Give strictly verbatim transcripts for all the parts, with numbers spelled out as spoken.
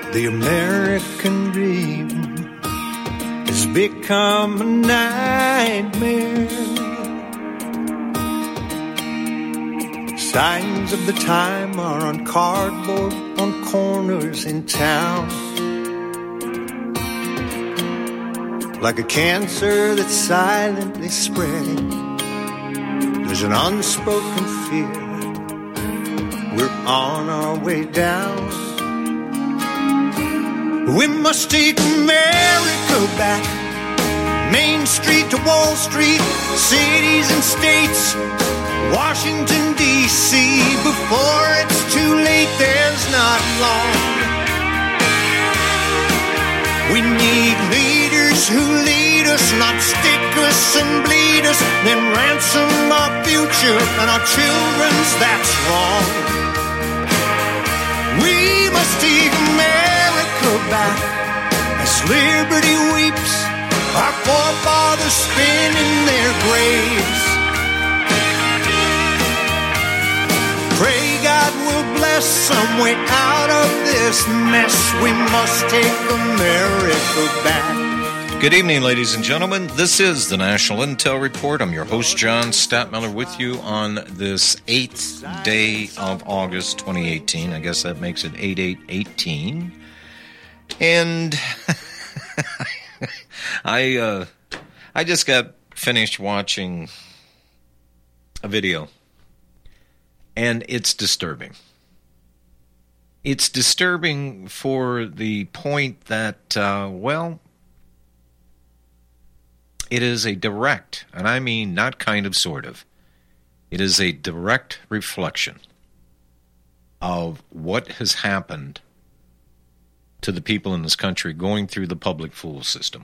The American dream has become a nightmare. Signs of the time are on cardboard on corners in town. Like a cancer that's silently spreading, there's an unspoken fear. We're on our way down. We must take America back. Main Street to Wall Street, cities and states, Washington, D C Before it's too late, there's not long. We need leaders who lead us, not stick us and bleed us, then ransom our future and our children's, that's wrong. We must take America back as liberty weeps, our forefathers spin in their graves. Pray God will bless some way out of this mess. We must take America back. Good evening, ladies and gentlemen. This is the National Intel Report. I'm your host, John Statmiller, with you on this eighth day of August twenty eighteen. I guess that makes it eight eight eighteen. And I, uh, I just got finished watching a video. And it's disturbing. It's disturbing for the point that, uh, well, it is a direct, and I mean not kind of, sort of, it is a direct reflection of what has happened to the people in this country going through the public fool system.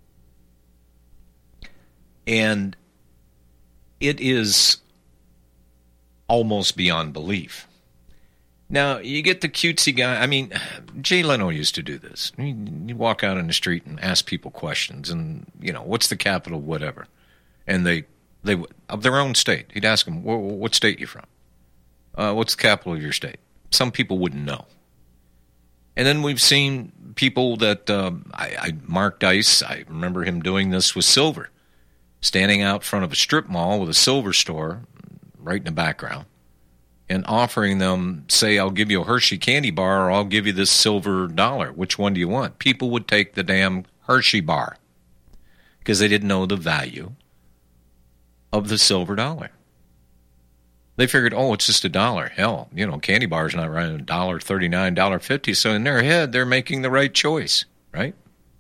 And it is almost beyond belief. Now, you get the cutesy guy. I mean, Jay Leno used to do this. You, you walk out on the street and ask people questions, and, you know, what's the capital, whatever. And they, they of their own state. He'd ask them, what state you from? Uh, what's the capital of your state? Some people wouldn't know. And then we've seen people that, um, I, I Mark Dice, I remember him doing this with silver, standing out front of a strip mall with a silver store, right in the background, and offering them, say, I'll give you a Hershey candy bar or I'll give you this silver dollar. Which one do you want? People would take the damn Hershey bar because they didn't know the value of the silver dollar. They figured, oh, it's just a dollar. Hell, you know, candy bar's not right, a dollar thirty-nine, a dollar fifty. So in their head, they're making the right choice, right?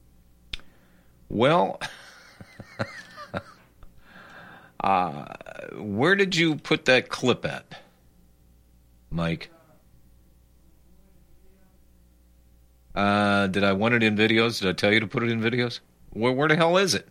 Well, uh, where did you put that clip at, Mike? Uh, did I want it in videos? Did I tell you to put it in videos? Where, where the hell is it?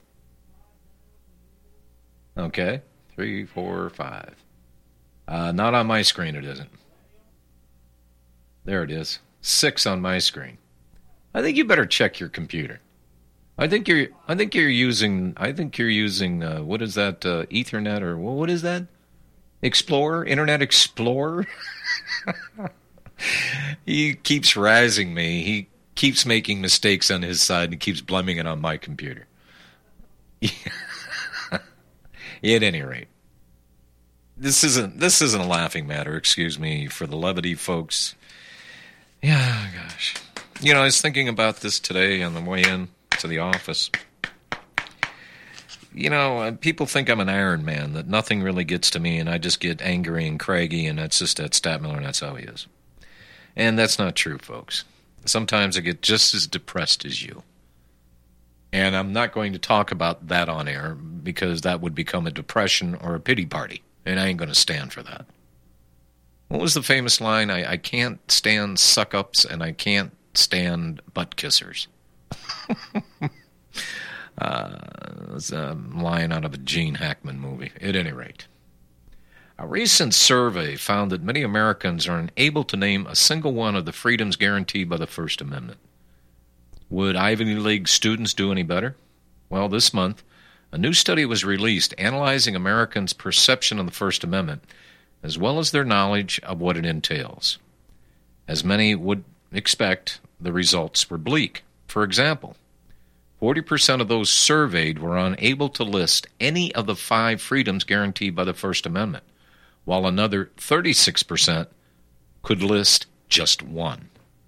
Okay, three, four, five. Uh, not on my screen, it isn't. There it is. Six on my screen. I think you better check your computer. I think you're. I think you're using. I think you're using. Uh, what is that? Uh, Ethernet or well, what is that? Explorer, Internet Explorer. He keeps razzing me. He keeps making mistakes on his side and keeps blaming it on my computer. At any rate. This isn't this isn't a laughing matter, excuse me for the levity, folks. Yeah, gosh. You know, I was thinking about this today on the way in to the office. You know, people think I'm an Iron Man, that nothing really gets to me, and I just get angry and craggy, and that's just that Statmiller, and that's how he is. And that's not true, folks. Sometimes I get just as depressed as you. And I'm not going to talk about that on air, because that would become a depression or a pity party. And I ain't going to stand for that. What was the famous line? I, I can't stand suck-ups and I can't stand butt-kissers. uh, it's a line out of a Gene Hackman movie, at any rate. A recent survey found that many Americans are unable to name a single one of the freedoms guaranteed by the First Amendment. Would Ivy League students do any better? Well, this month, a new study was released analyzing Americans' perception of the First Amendment, as well as their knowledge of what it entails. As many would expect, the results were bleak. For example, forty percent of those surveyed were unable to list any of the five freedoms guaranteed by the First Amendment, while another thirty-six percent could list just one.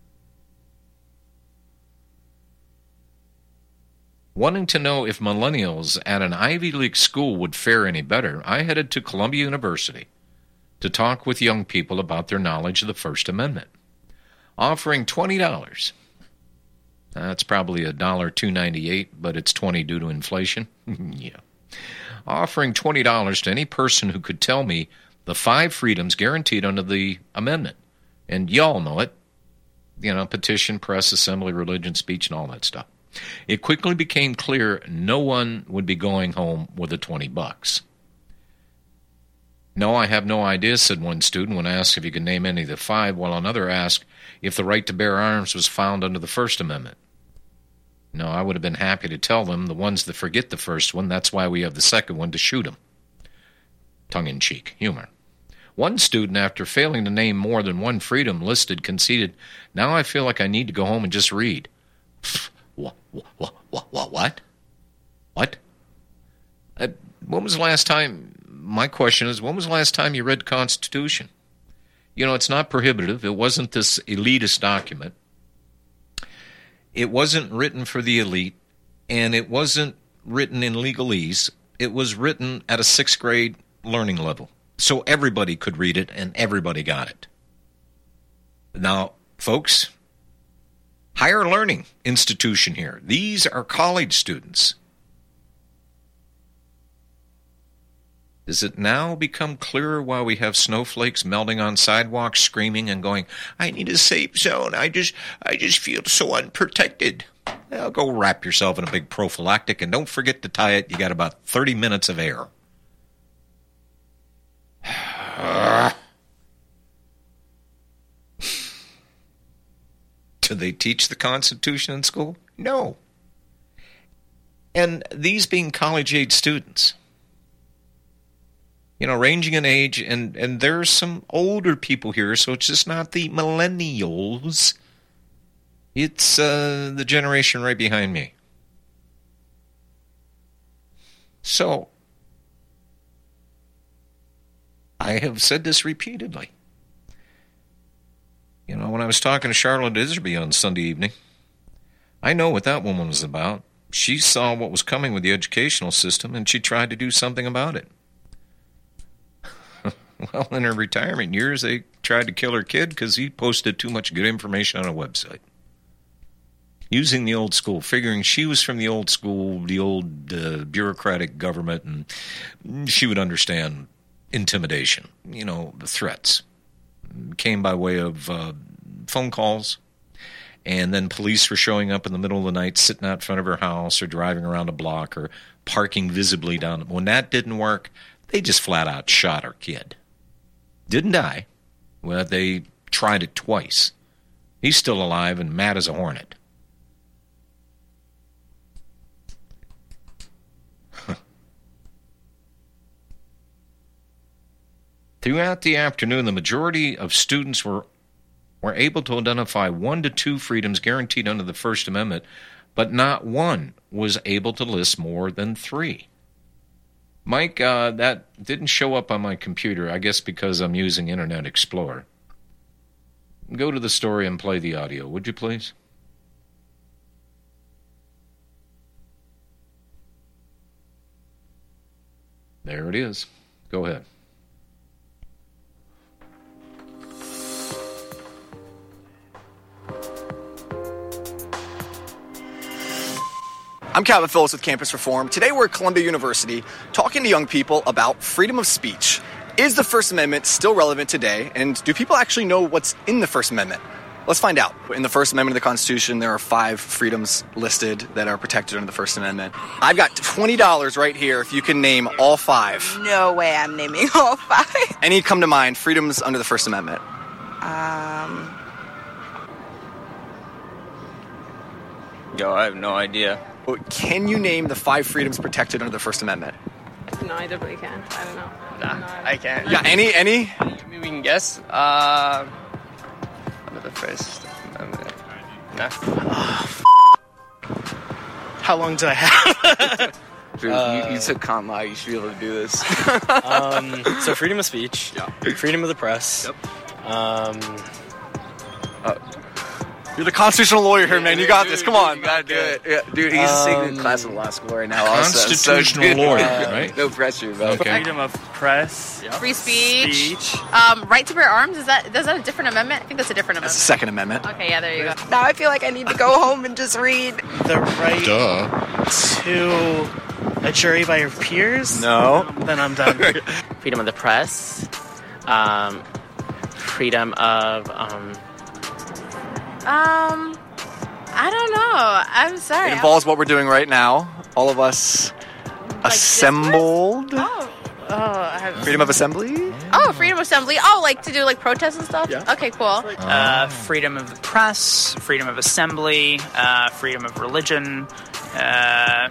Wanting to know if millennials at an Ivy League school would fare any better, I headed to Columbia University to talk with young people about their knowledge of the First Amendment. Offering twenty dollars. That's probably a dollar two ninety-eight, but it's twenty due to inflation. Yeah. Offering twenty dollars to any person who could tell me the five freedoms guaranteed under the amendment. And y'all know it. You know, petition, press, assembly, religion, speech, and all that stuff. It quickly became clear no one would be going home with the twenty bucks. No, I have no idea, said one student when asked if he could name any of the five, while another asked if the right to bear arms was found under the First Amendment. No, I would have been happy to tell them the ones that forget the first one, that's why we have the second one to shoot them. Tongue-in-cheek humor. One student, after failing to name more than one freedom listed, conceded, now I feel like I need to go home and just read. What? What? What? What? What? What? Uh, when was the last time, my question is, when was the last time you read the Constitution? You know, it's not prohibitive. It wasn't this elitist document. It wasn't written for the elite, and it wasn't written in legalese. It was written at a sixth grade learning level, so everybody could read it, and everybody got it. Now, folks, higher learning institution here. These are college students. Does it now become clearer why we have snowflakes melting on sidewalks, screaming and going, I need a safe zone. I just I just feel so unprotected. Well, go wrap yourself in a big prophylactic, and don't forget to tie it. You got about thirty minutes of air. Do they teach the Constitution in school? No. And these being college-age students, you know, ranging in age, and, and there's some older people here, so it's just not the millennials. It's uh, the generation right behind me. So, I have said this repeatedly. You know, when I was talking to Charlotte Iserby on Sunday evening, I know what that woman was about. She saw what was coming with the educational system, and she tried to do something about it. Well, in her retirement years, they tried to kill her kid because he posted too much good information on a website. Using the old school, figuring she was from the old school, the old uh, bureaucratic government, and she would understand intimidation, you know, the threats. Came by way of uh, phone calls, and then police were showing up in the middle of the night, sitting out front of her house or driving around a block or parking visibly down. When that didn't work, they just flat out shot her kid. Didn't die. Well, they tried it twice. He's still alive and mad as a hornet. Throughout the afternoon, the majority of students were were able to identify one to two freedoms guaranteed under the First Amendment, but not one was able to list more than three. Mike, uh, that didn't show up on my computer, I guess because I'm using Internet Explorer. Go to the story and play the audio, would you please? There it is. Go ahead. I'm Calvin Phillips with Campus Reform. Today we're at Columbia University talking to young people about freedom of speech. Is the First Amendment still relevant today, and do people actually know what's in the First Amendment? Let's find out. In the First Amendment of the Constitution, there are five freedoms listed that are protected under the First Amendment. I've got twenty dollars right here if you can name all five. No way I'm naming all five. Any come to mind, freedoms under the First Amendment? Um... Yo, I have no idea. Can you name the five freedoms protected under the First Amendment? No, I definitely can't. I don't know. Nah, no, I can't. Yeah, any, any? Maybe we can guess. Uh, under the First Amendment. Nah. How long do I have? Dude, Uh, you, you took con law. You should be able to do this. um, so freedom of speech, Yeah. freedom of the press. Yep. Um, You're the constitutional lawyer here, man. You got Dude, this. Come dude, on. You gotta do it. Yeah, dude, he's Um, taking a class of law school right now. Also, so Constitutional good. lawyer, Uh, right? No pressure, bro. Okay. freedom of press, Free speech. speech. Um, right to bear arms. Is that is that a different amendment? I think that's a different That's the amendment. Second Amendment. Okay, yeah, there you go. Now I feel like I need to go home and just read. The right Duh. to a jury by your peers. No. Then I'm done. Freedom of the press, um, freedom of, um, Um, I don't know. I'm sorry. It involves what we're doing right now. All of us assembled. Oh, oh, I have, Freedom of assembly. oh, freedom of assembly. Oh, like to do like protests and stuff. Yeah. Okay, cool. Uh, freedom of the press, freedom of assembly, uh, freedom of religion. Uh,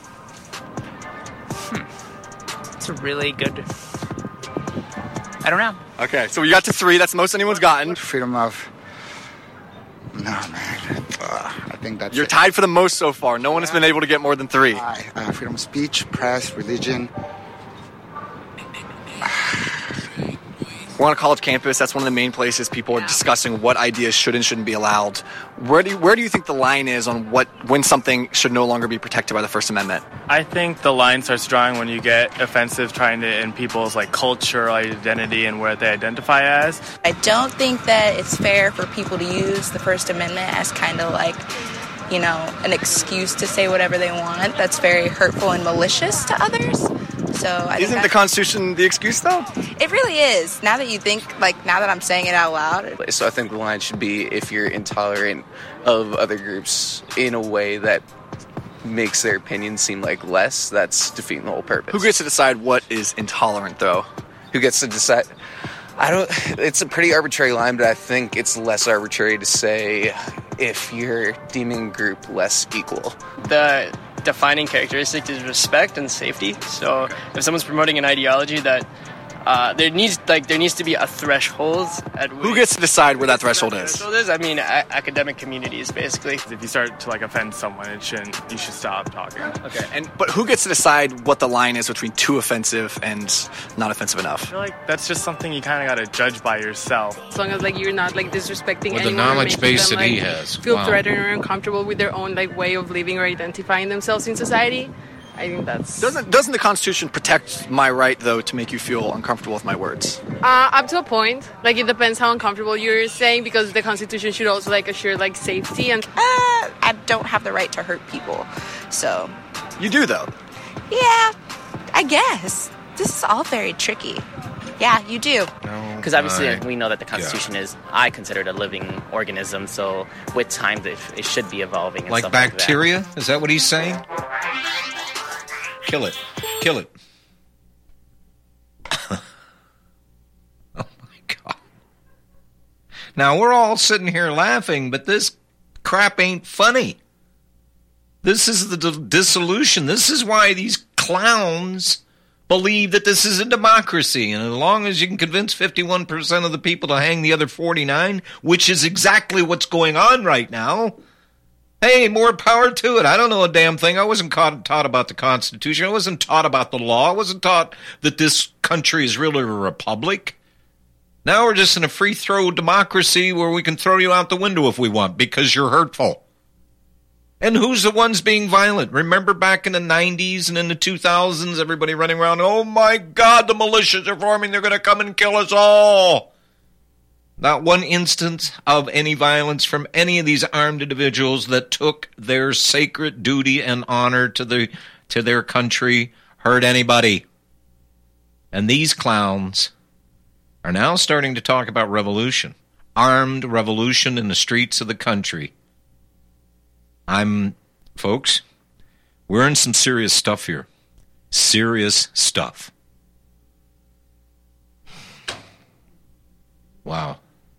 hmm. It's a really good. I don't know. Okay, so we got to three. That's the most anyone's gotten. Freedom of. No, man. Uh, I think that's You're it. tied for the most so far. No one has been able to get more than three. Uh, uh, freedom of speech, press, religion. We're on a college campus. That's one of the main places people are discussing what ideas should and shouldn't be allowed. Where do you, where do you think the line is on what when something should no longer be protected by the First Amendment? I think the line starts drawing when you get offensive trying to in people's like cultural identity and where they identify as. I don't think that it's fair for people to use the First Amendment as kind of like, you know, an excuse to say whatever they want. That's very hurtful and malicious to others. So I think Isn't the that- Constitution the excuse, though? It really is. Now that you think, like, now that I'm saying it out loud. So I think the line should be if you're intolerant of other groups in a way that makes their opinion seem like less, that's defeating the whole purpose. Who gets to decide what is intolerant, though? Who gets to decide? I don't. It's a pretty arbitrary line, but I think it's less arbitrary to say if you're deeming a group less equal. The defining characteristic is respect and safety. So if someone's promoting an ideology that uh, there needs like there needs to be a threshold at which Who gets to decide where that threshold is? threshold is. I mean, a- academic communities basically. If you start to like offend someone, it shouldn't. You should stop talking. Okay, and but who gets to decide what the line is between too offensive and not offensive I enough? feel like that's just something you kind of got to judge by yourself. As long as like you're not like disrespecting With the anyone or knowledge making base them, that he like, has. feel Wow. threatened or uncomfortable with their own like way of living or identifying themselves in society. I think that's Doesn't doesn't the Constitution protect my right, though, to make you feel uncomfortable with my words? uh, up to a point. Like it depends how uncomfortable you're saying, because the Constitution should also like assure like safety and. Uh, I don't have the right to hurt people. So, You do, though. yeah, I guess. This is all very tricky. Yeah, you do. because obviously my we know that the Constitution is, I consider it a living organism, so with time it, it should be evolving and Like stuff bacteria? like Is that what he's saying? Kill it. Kill it. Oh my God. Now we're all sitting here laughing, but this crap ain't funny. This is the d- dissolution. This is why these clowns believe that this is a democracy. And as long as you can convince fifty-one percent of the people to hang the other forty-nine, which is exactly what's going on right now, hey, more power to it. I don't know a damn thing. I wasn't caught, taught about the Constitution. I wasn't taught about the law. I wasn't taught that this country is really a republic. Now we're just in a free-throw democracy where we can throw you out the window if we want because you're hurtful. And who's the ones being violent? Remember back in the nineties and in the two thousands, everybody running around, oh my God, the militias are forming. They're going to come and kill us all. Not one instance of any violence from any of these armed individuals that took their sacred duty and honor to the to their country hurt anybody. And these clowns are now starting to talk about revolution. Armed revolution in the streets of the country. I'm, folks, we're in some serious stuff here. Serious stuff. Wow.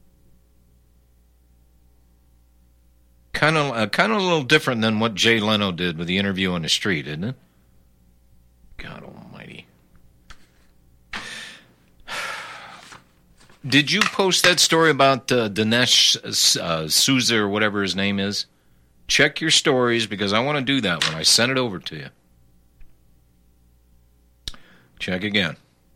Kind of, uh, kind of a little different than what Jay Leno did with the interview on the street, isn't it? God almighty. Did you post that story about uh, Dinesh uh, Souza or whatever his name is? Check your stories because I want to do that when I send it over to you. Check again.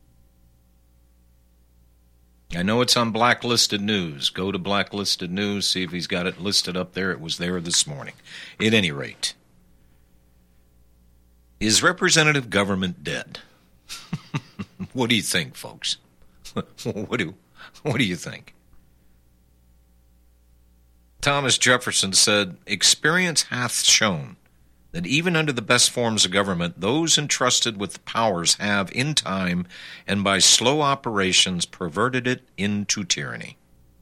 I know it's on Blacklisted News. Go to Blacklisted News, see if he's got it listed up there. It was there this morning. At any rate, is representative government dead? What do you think, folks? What do what do you think? Thomas Jefferson said, "Experience hath shown that even under the best forms of government, those entrusted with the powers have, in time and by slow operations, perverted it into tyranny."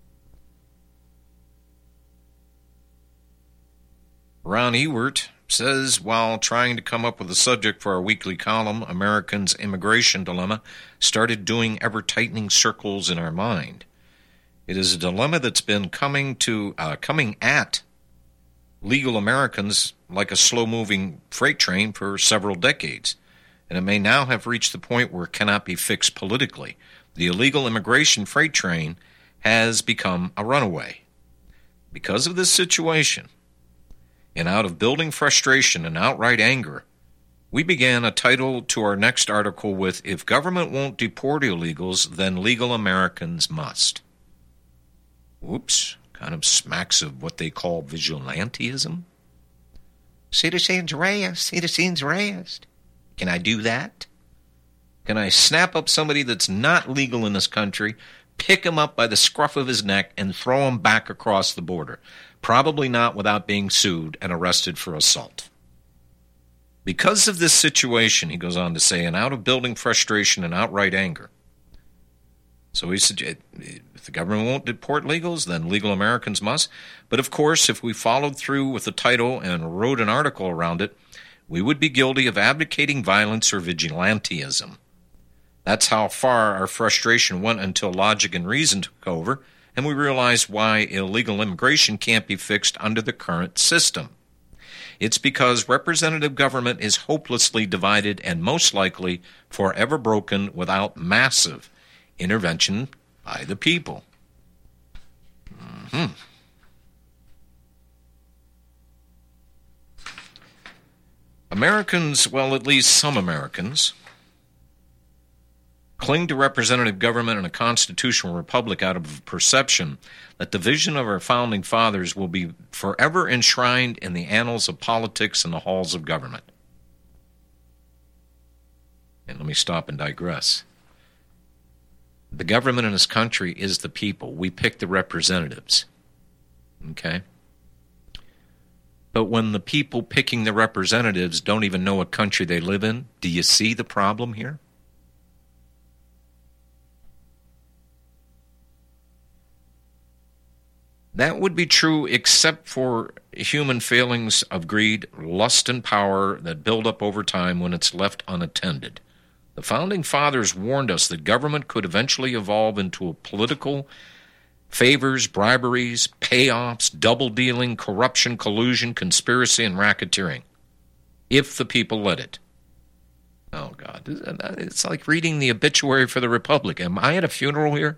Ron Ewert says, while trying to come up with a subject for our weekly column, Americans' immigration dilemma started doing ever-tightening circles in our mind. It is a dilemma that's been coming to uh, coming at legal Americans like a slow-moving freight train for several decades, and it may now have reached the point where it cannot be fixed politically. The illegal immigration freight train has become a runaway. Because of this situation, and out of building frustration and outright anger, we began a title to our next article with, "If Government Won't Deport Illegals, Then Legal Americans Must." Whoops, kind of smacks of what they call vigilantism. Citizens arrest, citizens arrest. Can I do that? Can I snap up somebody that's not legal in this country, pick him up by the scruff of his neck, and throw him back across the border? Probably not without being sued and arrested for assault. Because of this situation, he goes on to say, and out of building frustration and outright anger. So he said, if the government won't deport legals, then legal Americans must. But of course, if we followed through with the title and wrote an article around it, we would be guilty of abdicating violence or vigilantism. That's how far our frustration went until logic and reason took over, and we realized why illegal immigration can't be fixed under the current system. It's because representative government is hopelessly divided and most likely forever broken without massive intervention by the people. Mm-hmm. Americans, well, at least some Americans, cling to representative government and a constitutional republic out of a perception that the vision of our founding fathers will be forever enshrined in the annals of politics and the halls of government. And let me stop and digress. The government in this country is the people. We pick the representatives. Okay? But when the people picking the representatives don't even know what country they live in, do you see the problem here? That would be true except for human failings of greed, lust, and power that build up over time when it's left unattended. The Founding Fathers warned us that government could eventually evolve into a political favors, briberies, payoffs, double-dealing, corruption, collusion, conspiracy, and racketeering, if the people let it. Oh, God. It's like reading the obituary for the Republic. Am I at a funeral here?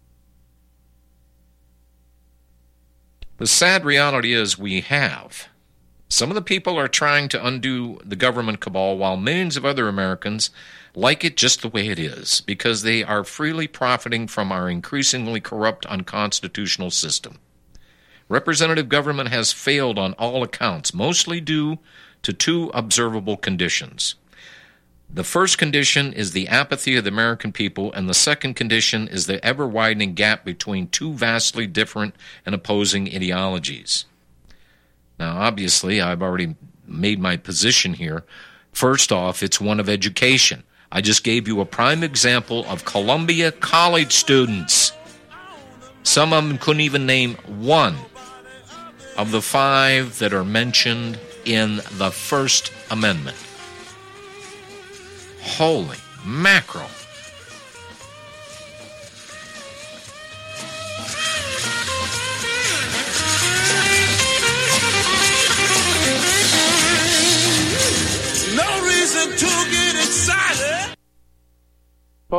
The sad reality is we have. Some of the people are trying to undo the government cabal while millions of other Americans like it just the way it is because they are freely profiting from our increasingly corrupt, unconstitutional system. Representative government has failed on all accounts, mostly due to two observable conditions. The first condition is the apathy of the American people, and the second condition is the ever-widening gap between two vastly different and opposing ideologies. Now, obviously, I've already made my position here. First off, it's one of education. I just gave you a prime example of Columbia College students. Some of them couldn't even name one of the five that are mentioned in the First Amendment. Holy mackerel. No reason to get excited. Folks,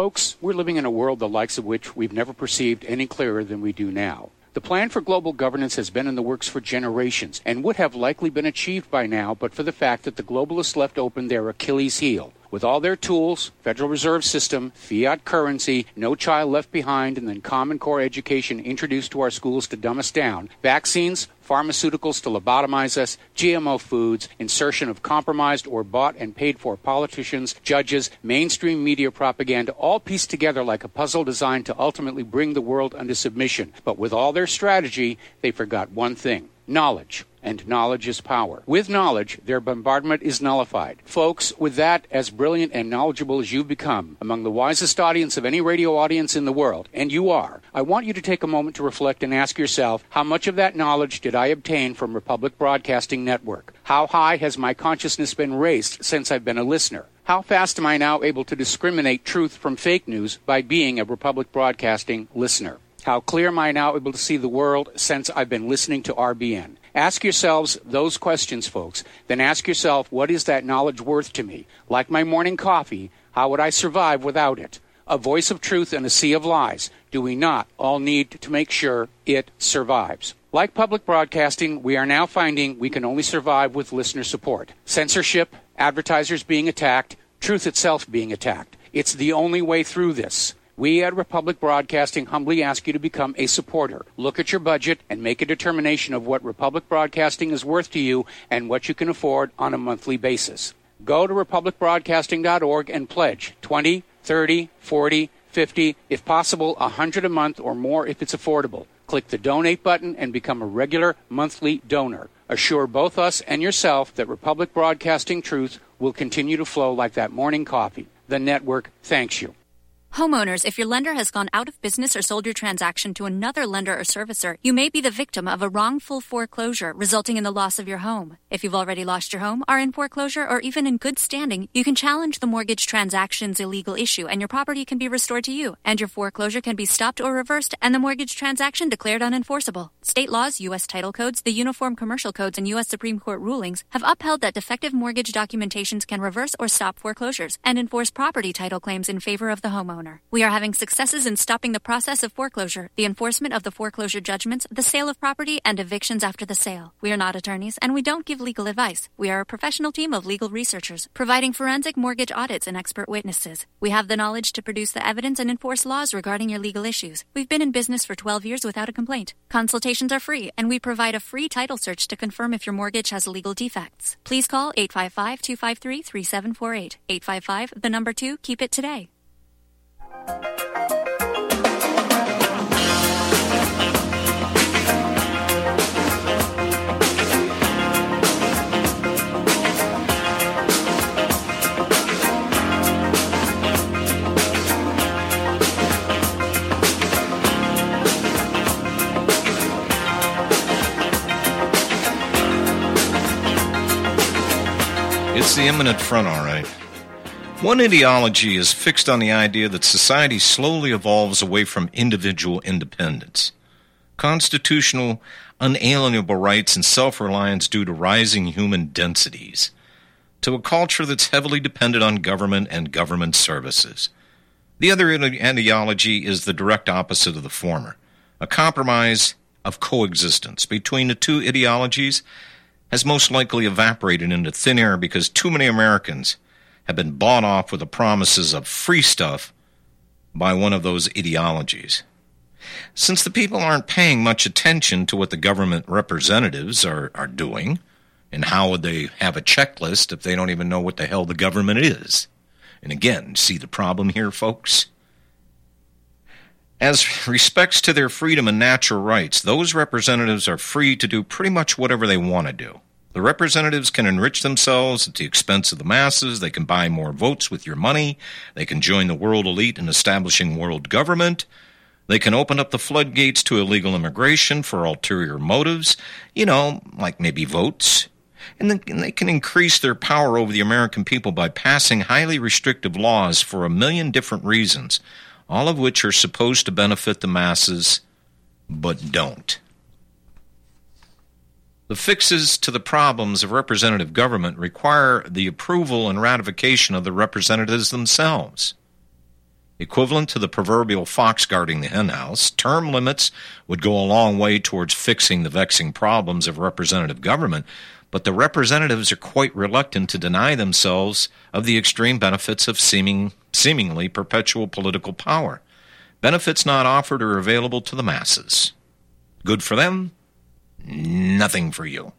Folks, we're living in a world the likes of which we've never perceived any clearer than we do now. The plan for global governance has been in the works for generations and would have likely been achieved by now but for the fact that the globalists left open their Achilles heel. With all their tools, Federal Reserve System, fiat currency, no child left behind, and then Common Core education introduced to our schools to dumb us down, vaccines, pharmaceuticals to lobotomize us, G M O foods, insertion of compromised or bought and paid for politicians, judges, mainstream media propaganda, all pieced together like a puzzle designed to ultimately bring the world under submission. But with all their strategy, they forgot one thing: knowledge. And knowledge is power. With knowledge, their bombardment is nullified. Folks, with that, as brilliant and knowledgeable as you've become, among the wisest audience of any radio audience in the world, and you are, I want you to take a moment to reflect and ask yourself, how much of that knowledge did I obtain from Republic Broadcasting Network? How high has my consciousness been raised since I've been a listener? How fast am I now able to discriminate truth from fake news by being a Republic Broadcasting listener? How clear am I now able to see the world since I've been listening to R B N? Ask yourselves those questions, folks. Then ask yourself, what is that knowledge worth to me? Like my morning coffee, how would I survive without it? A voice of truth in a sea of lies. Do we not all need to make sure it survives? Like public broadcasting, we are now finding we can only survive with listener support. Censorship, advertisers being attacked, truth itself being attacked. It's the only way through this. We at Republic Broadcasting humbly ask you to become a supporter. Look at your budget and make a determination of what Republic Broadcasting is worth to you and what you can afford on a monthly basis. Go to republic broadcasting dot org and pledge twenty, thirty, forty, fifty, if possible one hundred a month or more if it's affordable. Click the donate button and become a regular monthly donor. Assure both us and yourself that Republic Broadcasting truth will continue to flow like that morning coffee. The network thanks you. Homeowners, if your lender has gone out of business or sold your transaction to another lender or servicer, you may be the victim of a wrongful foreclosure resulting in the loss of your home. If you've already lost your home, are in foreclosure, or even in good standing, you can challenge the mortgage transaction's illegal issue and your property can be restored to you, and your foreclosure can be stopped or reversed and the mortgage transaction declared unenforceable. State laws, U S title codes, the Uniform Commercial Codes, and U S Supreme Court rulings have upheld that defective mortgage documentations can reverse or stop foreclosures and enforce property title claims in favor of the homeowner. We are having successes in stopping the process of foreclosure, the enforcement of the foreclosure judgments, the sale of property, and evictions after the sale. We are not attorneys, and we don't give legal advice. We are a professional team of legal researchers, providing forensic mortgage audits and expert witnesses. We have the knowledge to produce the evidence and enforce laws regarding your legal issues. We've been in business for twelve years without a complaint. Consultations are free, and we provide a free title search to confirm if your mortgage has legal defects. Please call eight five five, two five three, three seven four eight. eight five five, the number two, keep it today. It's the imminent front, all right. One ideology is fixed on the idea that society slowly evolves away from individual independence, constitutional, unalienable rights, and self-reliance due to rising human densities, to a culture that's heavily dependent on government and government services. The other ideology is the direct opposite of the former, a compromise of coexistence between the two ideologies has most likely evaporated into thin air because too many Americans have been bought off with the promises of free stuff by one of those ideologies. Since the people aren't paying much attention to what the government representatives are, are doing, and how would they have a checklist if they don't even know what the hell the government is? And again, see the problem here, folks? As respects to their freedom and natural rights, those representatives are free to do pretty much whatever they want to do. The representatives can enrich themselves at the expense of the masses. They can buy more votes with your money. They can join the world elite in establishing world government. They can open up the floodgates to illegal immigration for ulterior motives, you know, like maybe votes. And they can increase their power over the American people by passing highly restrictive laws for a million different reasons, all of which are supposed to benefit the masses, but don't. The fixes to the problems of representative government require the approval and ratification of the representatives themselves. Equivalent to the proverbial fox guarding the henhouse, term limits would go a long way towards fixing the vexing problems of representative government, but the representatives are quite reluctant to deny themselves of the extreme benefits of seeming, seemingly perpetual political power. Benefits not offered or available to the masses. Good for them, nothing for you.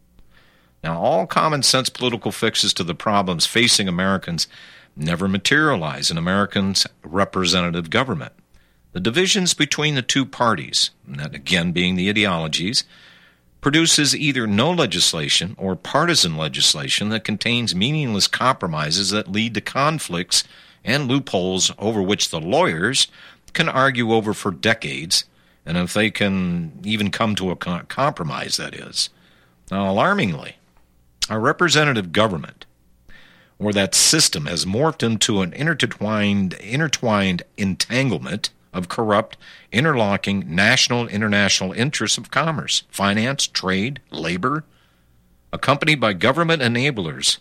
Now, all common sense political fixes to the problems facing Americans never materialize in Americans' representative government. The divisions between the two parties, and that again being the ideologies, produces either no legislation or partisan legislation that contains meaningless compromises that lead to conflicts and loopholes over which the lawyers can argue over for decades, and if they can even come to a compromise, that is. Now, alarmingly, our representative government, or that system, has morphed into an intertwined, intertwined entanglement of corrupt, interlocking national and international interests of commerce, finance, trade, labor, accompanied by government enablers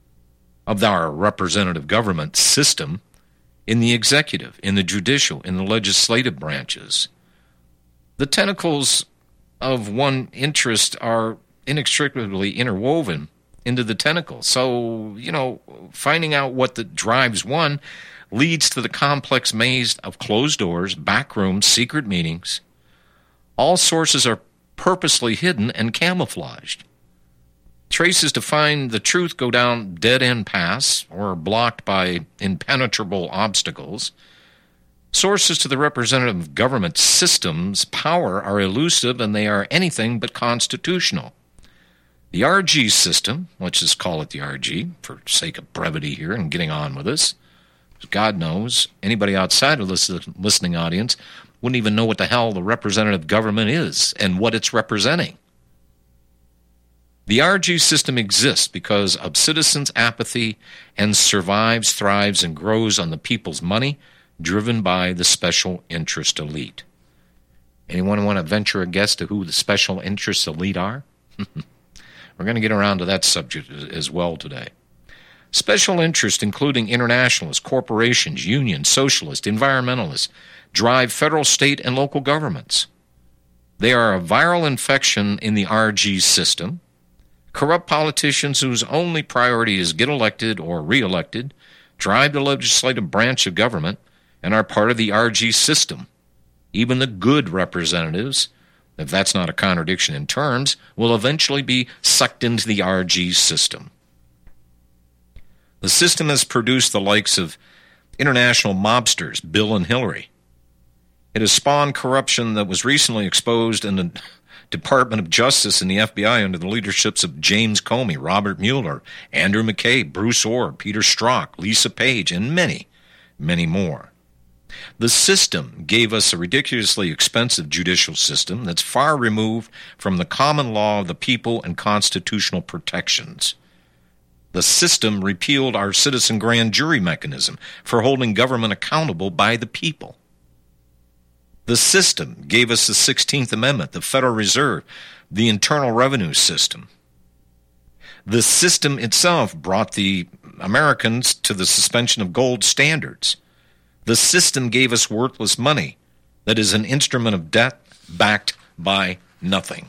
of our representative government system in the executive, in the judicial, in the legislative branches. The tentacles of one interest are inextricably interwoven into the tentacles. So, you know, finding out what the drives one leads to the complex maze of closed doors, back rooms, secret meetings. All sources are purposely hidden and camouflaged. Traces to find the truth go down dead-end paths or are blocked by impenetrable obstacles. Sources to the representative government system's power are elusive, and they are anything but constitutional. The R G system, let's just call it the R G for sake of brevity here and getting on with this. God knows, anybody outside of this listening audience wouldn't even know what the hell the representative government is and what it's representing. The R G system exists because of citizens' apathy and survives, thrives, and grows on the people's money, driven by the special interest elite. Anyone want to venture a guess to who the special interest elite are? We're going to get around to that subject as well today. Special interests, including internationalists, corporations, unions, socialists, environmentalists, drive federal, state, and local governments. They are a viral infection in the R G system. Corrupt politicians whose only priority is get elected or re-elected drive the legislative branch of government and are part of the R G system. Even the good representatives, if that's not a contradiction in terms, will eventually be sucked into the R G system. The system has produced the likes of international mobsters, Bill and Hillary. It has spawned corruption that was recently exposed in the Department of Justice and the F B I under the leaderships of James Comey, Robert Mueller, Andrew McCabe, Bruce Orr, Peter Strzok, Lisa Page, and many, many more. The system gave us a ridiculously expensive judicial system that's far removed from the common law of the people and constitutional protections. The system repealed our citizen grand jury mechanism for holding government accountable by the people. The system gave us the sixteenth Amendment, the Federal Reserve, the Internal Revenue System. The system itself brought the Americans to the suspension of gold standards. The system gave us worthless money that is an instrument of debt backed by nothing.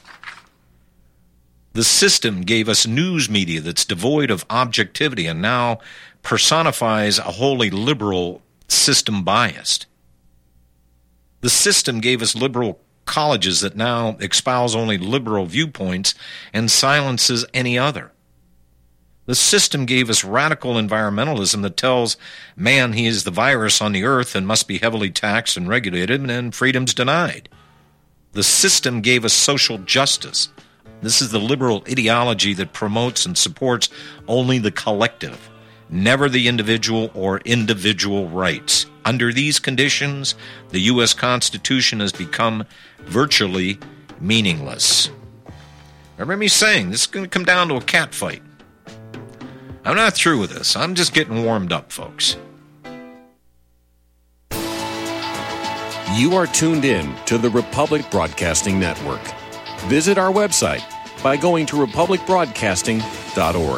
The system gave us news media that's devoid of objectivity and now personifies a wholly liberal system biased. The system gave us liberal colleges that now espouse only liberal viewpoints and silences any other. The system gave us radical environmentalism that tells man he is the virus on the earth and must be heavily taxed and regulated and freedoms denied. The system gave us social justice. This is the liberal ideology that promotes and supports only the collective, never the individual or individual rights. Under these conditions, the U S Constitution has become virtually meaningless. Remember me saying this is going to come down to a cat fight. I'm not through with this. I'm just getting warmed up, folks. You are tuned in to the Republic Broadcasting Network. Visit our website by going to republic broadcasting dot org.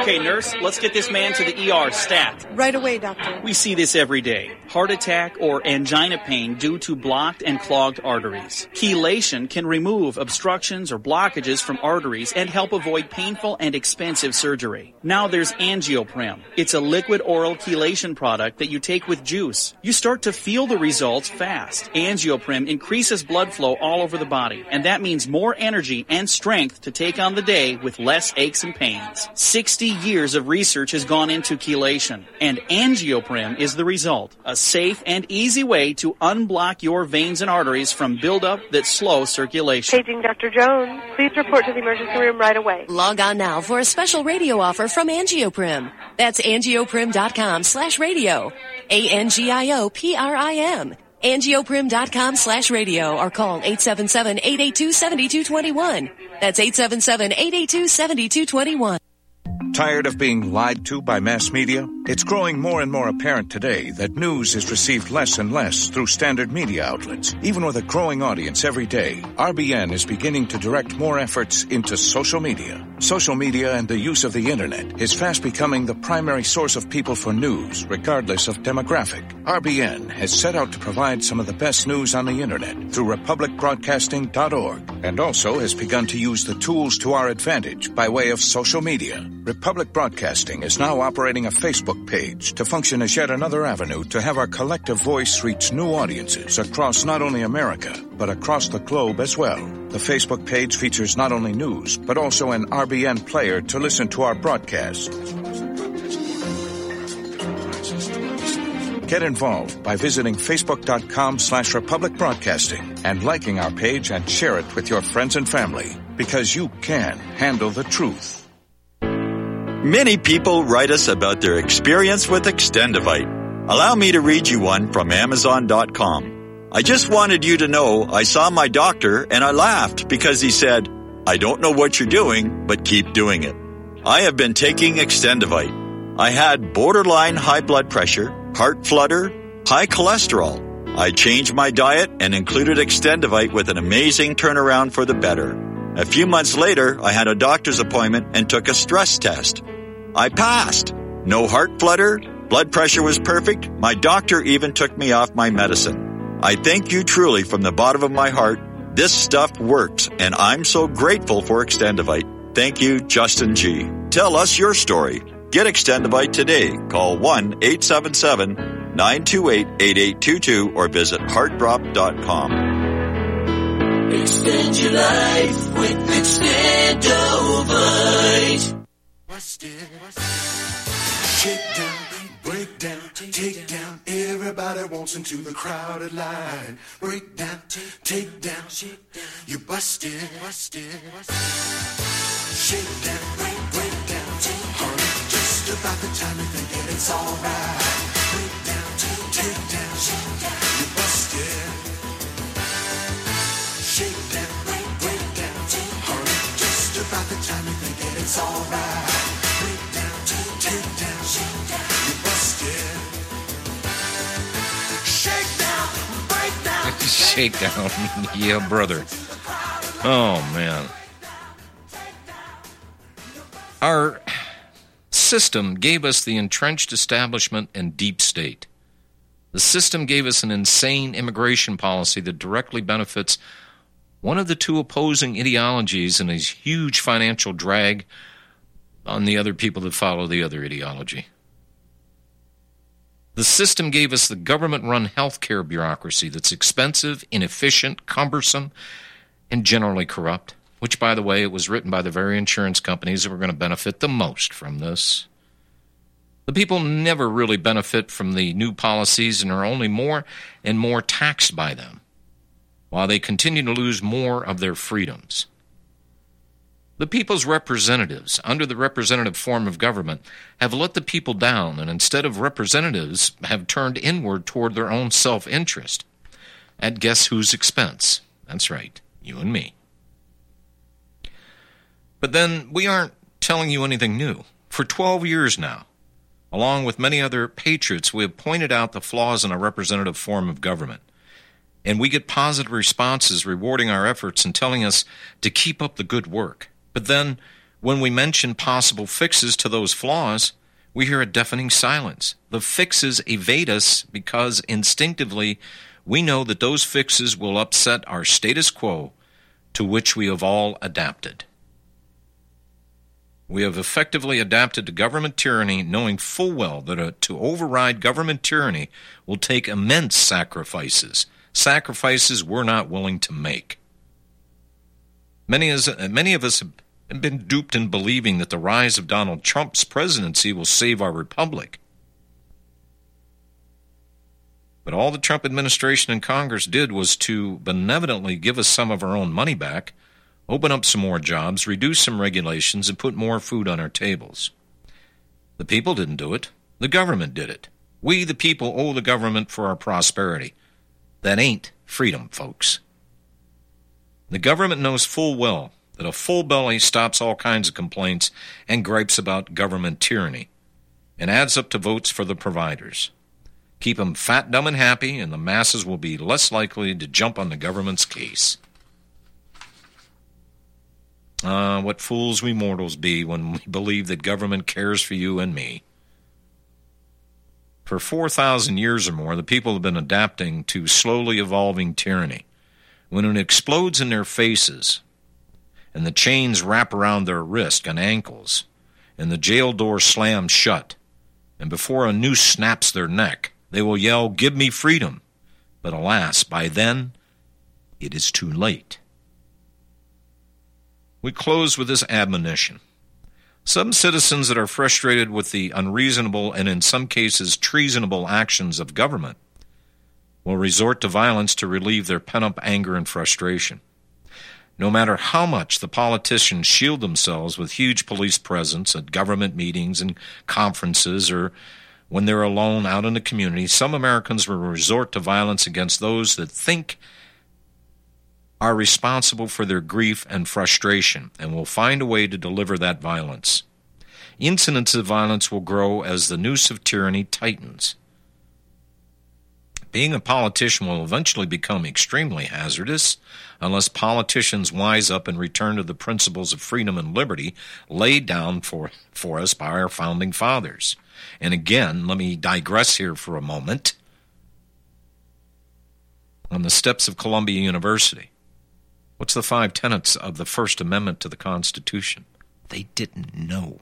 Okay, nurse, let's get this man to the E R stat. Right away, doctor. We see this every day. Heart attack or angina pain due to blocked and clogged arteries. Chelation can remove obstructions or blockages from arteries and help avoid painful and expensive surgery. Now there's Angioprim. It's a liquid oral chelation product that you take with juice. You start to feel the results fast. Angioprim increases blood flow all over the body, and that means more energy and strength to take on the day with less aches and pains. sixty years of research has gone into chelation, and Angioprim is the result. A safe and easy way to unblock your veins and arteries from buildup that slow circulation. Paging Doctor Jones. Please report to the emergency room right away. Log on now for a special radio offer from Angioprim. That's angioprim.com slash radio. A N G I O P R I M. Angioprim.com slash radio or call eight seven seven, eight eight two, seven two two one. That's eight seven seven, eight eight two, seven two two one. Tired of being lied to by mass media? It's growing more and more apparent today that news is received less and less through standard media outlets. Even with a growing audience every day, R B N is beginning to direct more efforts into social media. Social media and the use of the internet is fast becoming the primary source of people for news, regardless of demographic. R B N has set out to provide some of the best news on the internet through republic broadcasting dot org, and also has begun to use the tools to our advantage by way of social media. Republic Broadcasting is now operating a Facebook page to function as yet another avenue to have our collective voice reach new audiences across not only America, but across the globe as well. The Facebook page features not only news, but also an R B N player to listen to our broadcasts. Get involved by visiting facebook.com slash Republic Broadcasting and liking our page and share it with your friends and family, because you can handle the truth. Many people write us about their experience with Extendivite. Allow me to read you one from Amazon dot com. I just wanted you to know I saw my doctor and I laughed because he said, "I don't know what you're doing, but keep doing it." I have been taking Extendivite. I had borderline high blood pressure, heart flutter, high cholesterol. I changed my diet and included Extendivite with an amazing turnaround for the better. A few months later, I had a doctor's appointment and took a stress test. I passed. No heart flutter, blood pressure was perfect. My doctor even took me off my medicine. I thank you truly from the bottom of my heart. This stuff works, and I'm so grateful for Extendivite. Thank you, Justin G. Tell us your story. Get Extendivite today. Call one eight seven seven, nine two eight, eight eight two two or visit heart drop dot com. Extend your life with Extendivite. Busted. Shake down, break down, take down. Everybody wants into the crowded line. Break down, take down. You busted, busted. Shake down, break, break down. Honey, just about the time you think that it's alright. Break down, take down. You busted. Shake down, break, break down. Honey, just about the time you think that it's alright. Shakedown, yeah, brother. Oh, man. Our system gave us the entrenched establishment and deep state. The system gave us an insane immigration policy that directly benefits one of the two opposing ideologies and is huge financial drag on the other people that follow the other ideology. The system gave us the government-run healthcare bureaucracy that's expensive, inefficient, cumbersome, and generally corrupt, which, by the way, it was written by the very insurance companies that were going to benefit the most from this. The people never really benefit from the new policies and are only more and more taxed by them, while they continue to lose more of their freedoms. The people's representatives, under the representative form of government, have let the people down, and instead of representatives, have turned inward toward their own self-interest. At guess whose expense? That's right, you and me. But then, we aren't telling you anything new. For twelve years now, along with many other patriots, we have pointed out the flaws in a representative form of government. And we get positive responses rewarding our efforts and telling us to keep up the good work. But then When we mention possible fixes to those flaws, we hear a deafening silence. The fixes evade us because instinctively we know that those fixes will upset our status quo to which we have all adapted. We have effectively adapted to government tyranny, knowing full well that a, to override government tyranny will take immense sacrifices, sacrifices we're not willing to make. Many, as, many of us have been duped in believing that the rise of Donald Trump's presidency will save our republic. But all the Trump administration and Congress did was to benevolently give us some of our own money back, open up some more jobs, reduce some regulations, and put more food on our tables. The people didn't do it. The government did it. We, the people, owe the government for our prosperity. That ain't freedom, folks. The government knows full well that a full belly stops all kinds of complaints and gripes about government tyranny and adds up to votes for the providers. Keep them fat, dumb, and happy, and the masses will be less likely to jump on the government's case. Ah, uh, what fools we mortals be when we believe that government cares for you and me. For four thousand years or more, the people have been adapting to slowly evolving tyranny. When it explodes in their faces, and the chains wrap around their wrists and ankles, and the jail door slams shut, and before a noose snaps their neck, they will yell, "Give me freedom." But alas, by then, it is too late. We close with this admonition. Some citizens that are frustrated with the unreasonable and in some cases treasonable actions of government will resort to violence to relieve their pent-up anger and frustration. No matter how much the politicians shield themselves with huge police presence at government meetings and conferences, or when they're alone out in the community, some Americans will resort to violence against those that think are responsible for their grief and frustration, and will find a way to deliver that violence. Incidents of violence will grow as the noose of tyranny tightens. Being a politician will eventually become extremely hazardous unless politicians wise up and return to the principles of freedom and liberty laid down for, for us by our founding fathers. And again, let me digress here for a moment. On the steps of Columbia University, what's the five tenets of the First Amendment to the Constitution? They didn't know.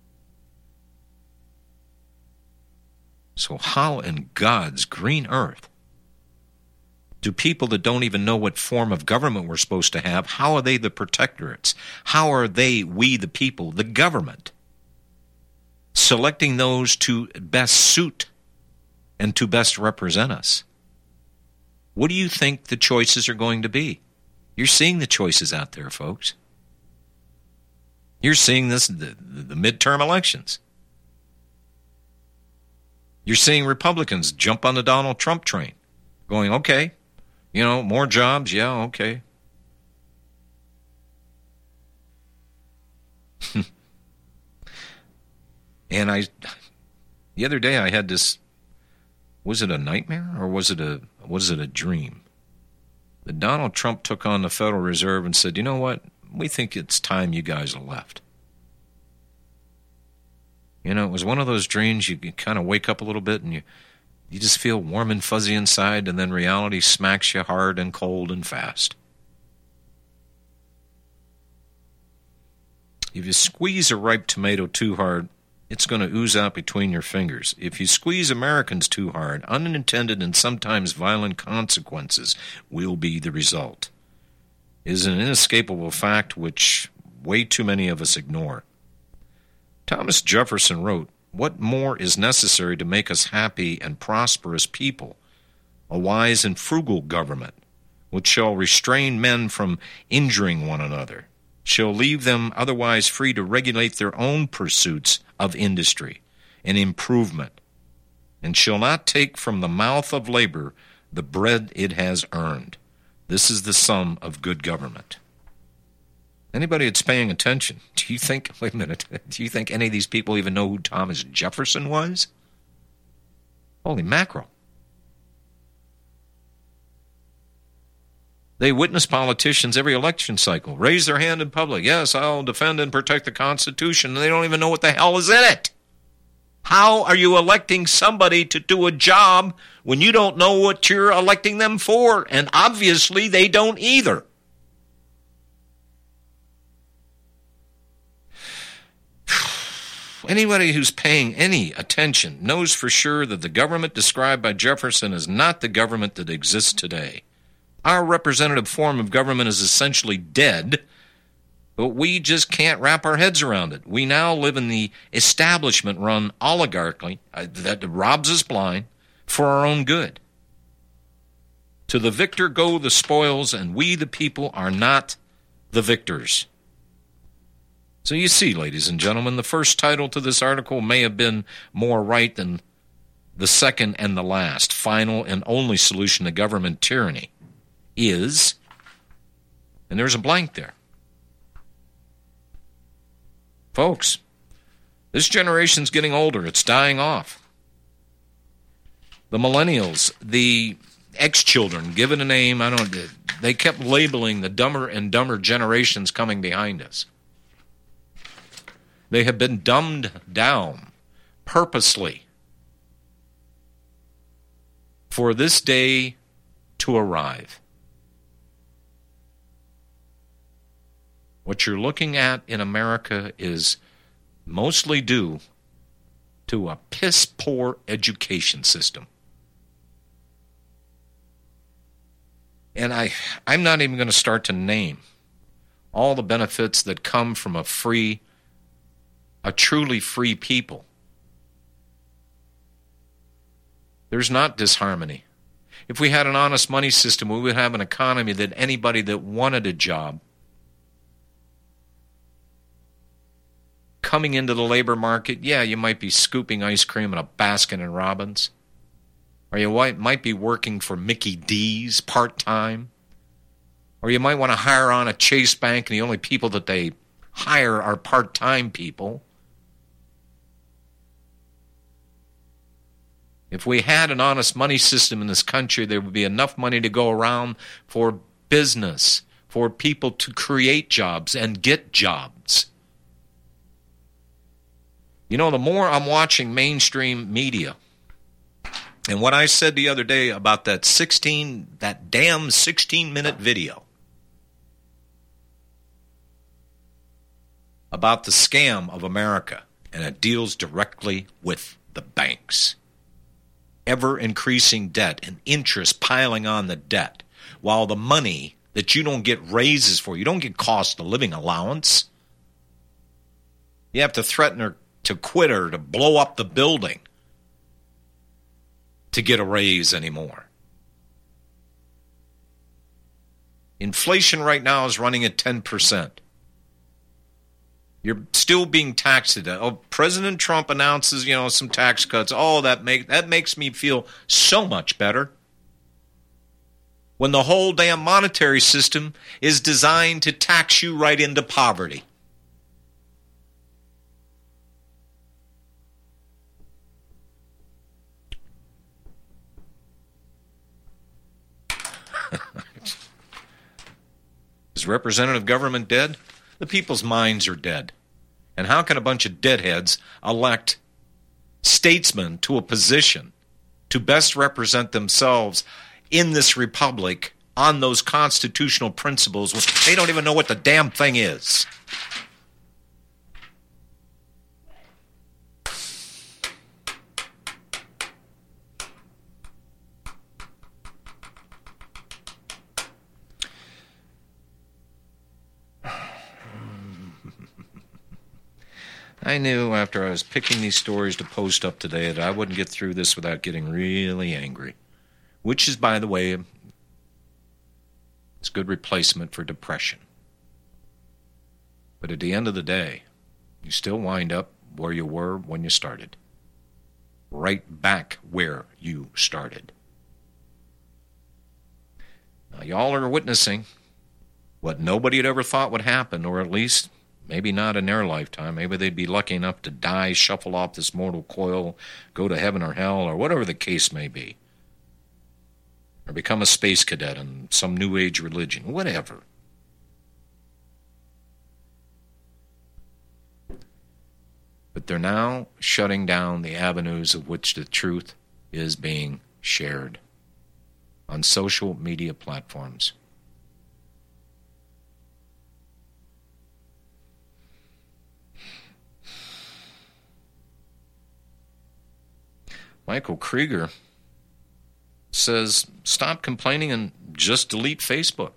So how in God's green earth do people that don't even know what form of government we're supposed to have, how are they the protectorates? How are they, we the people, the government, selecting those to best suit and to best represent us? What do you think the choices are going to be? You're seeing the choices out there, folks. You're seeing this the, the midterm elections. You're seeing Republicans jump on the Donald Trump train, going, okay, you know, more jobs, yeah, okay. And I, the other day I had this, was it a nightmare or was it a, was it a dream? That Donald Trump took on the Federal Reserve and said, you know what, we think it's time you guys left. You know, it was one of those dreams you, you kind of wake up a little bit and you, you just feel warm and fuzzy inside, and then reality smacks you hard and cold and fast. If you squeeze a ripe tomato too hard, it's going to ooze out between your fingers. If you squeeze Americans too hard, unintended and sometimes violent consequences will be the result. It is an inescapable fact which way too many of us ignore. Thomas Jefferson wrote, "What more is necessary to make us happy and prosperous people? A wise and frugal government, which shall restrain men from injuring one another, shall leave them otherwise free to regulate their own pursuits of industry and improvement, and shall not take from the mouth of labor the bread it has earned. This is the sum of good government." Anybody that's paying attention, do you think, wait a minute, do you think any of these people even know who Thomas Jefferson was? Holy mackerel. They witness politicians every election cycle raise their hand in public. Yes, I'll defend and protect the Constitution. And they don't even know what the hell is in it. How are you electing somebody to do a job when you don't know what you're electing them for? And obviously they don't either. Anybody who's paying any attention knows for sure that the government described by Jefferson is not the government that exists today. Our representative form of government is essentially dead, but we just can't wrap our heads around it. We now live in the establishment-run oligarchy uh, that robs us blind for our own good. To the victor go the spoils, and we, the people, are not the victors. So you see, ladies and gentlemen, the first title to this article may have been more right than the second and the last. Final and only solution to government tyranny is, and there's a blank there. Folks, this generation's getting older. It's dying off. The millennials, the ex-children, give it a name, I don't know, they kept labeling the dumber and dumber generations coming behind us. They have been dumbed down purposely for this day to arrive. What you're looking at in America is mostly due to a piss-poor education system. And I, I'm not even going to start to name all the benefits that come from a free a truly free people. There's not disharmony. If we had an honest money system, we would have an economy that anybody that wanted a job coming into the labor market, yeah, you might be scooping ice cream in a Baskin and Robbins, or you might be working for Mickey D's part-time, or you might want to hire on a Chase Bank, and the only people that they hire are part-time people. If we had an honest money system in this country, there would be enough money to go around for business, for people to create jobs and get jobs. You know, the more I'm watching mainstream media, and what I said the other day about that sixteen, that damn sixteen-minute video about the scam of America, and it deals directly with the banks. Ever-increasing debt and interest piling on the debt, while the money that you don't get raises for, you don't get cost of living allowance. You have to threaten her to quit her, to blow up the building to get a raise anymore. Inflation right now is running at ten percent. You're still being taxed to that. Oh, President Trump announces, you know, some tax cuts. Oh, that make that makes me feel so much better. When the whole damn monetary system is designed to tax you right into poverty. Is representative government dead? The people's minds are dead. And how can a bunch of deadheads elect statesmen to a position to best represent themselves in this republic on those constitutional principles when they don't even know what the damn thing is? I knew after I was picking these stories to post up today that I wouldn't get through this without getting really angry. Which is, by the way, it's a good replacement for depression. But at the end of the day, you still wind up where you were when you started. Right back where you started. Now, y'all are witnessing what nobody had ever thought would happen, or at least maybe not in their lifetime. Maybe they'd be lucky enough to die, shuffle off this mortal coil, go to heaven or hell, or whatever the case may be. or become a space cadet in some new age religion, whatever. But they're now shutting down the avenues of which the truth is being shared on social media platforms. Michael Krieger says, stop complaining and just delete Facebook.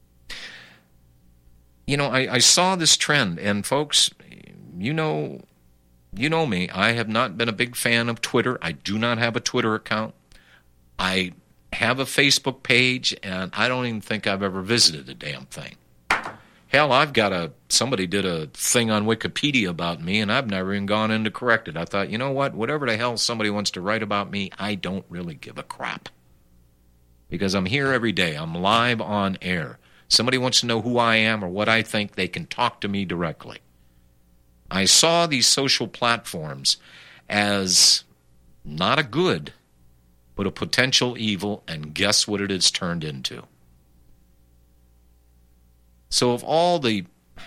You know, I, I saw this trend, and folks, you know, you know me, I have not been a big fan of Twitter. I do not have a Twitter account. I have a Facebook page, and I don't even think I've ever visited the damn thing. Hell, I've got a, somebody did a thing on Wikipedia about me, and I've never even gone in to correct it. I thought, you know what, whatever the hell somebody wants to write about me, I don't really give a crap. Because I'm here every day. I'm live on air. Somebody wants to know who I am or what I think, they can talk to me directly. I saw these social platforms as not a good, but a potential evil, and guess what it has turned into? So of all the,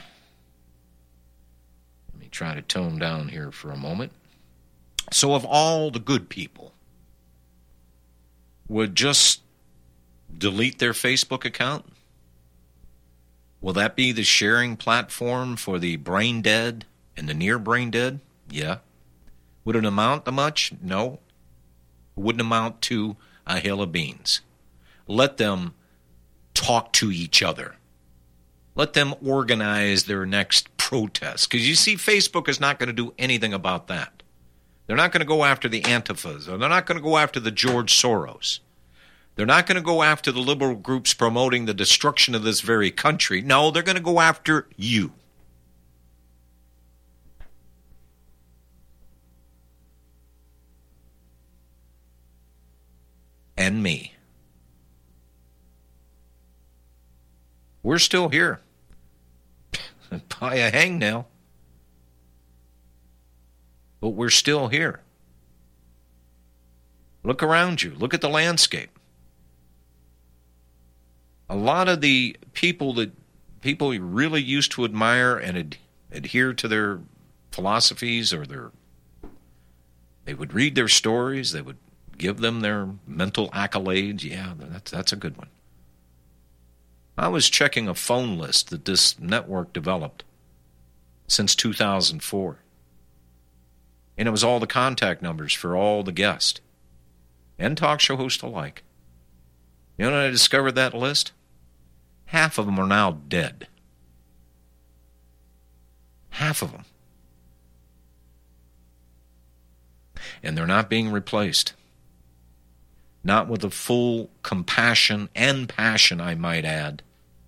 let me try to tone down here for a moment. So of all the good people would just delete their Facebook account, will that be the sharing platform for the brain dead and the near brain dead? Yeah. Would it amount to much? No. It wouldn't amount to a hill of beans. Let them talk to each other. Let them organize their next protest. Because you see, Facebook is not going to do anything about that. They're not going to go after the Antifas, or they're not going to go after the George Soros. They're not going to go after the liberal groups promoting the destruction of this very country. No, they're going to go after you. And me. We're still here. By a hangnail. But we're still here. Look around you. Look at the landscape. A lot of the people that people really used to admire and ad, adhere to their philosophies, or their, they would read their stories, they would give them their mental accolades. Yeah, that's, that's a good one. I was checking a phone list that this network developed since two thousand four. And it was all the contact numbers for all the guests and talk show hosts alike. You know when I discovered that list? Half of them are now dead. Half of them. And they're not being replaced. Not with the full compassion and passion, I might add,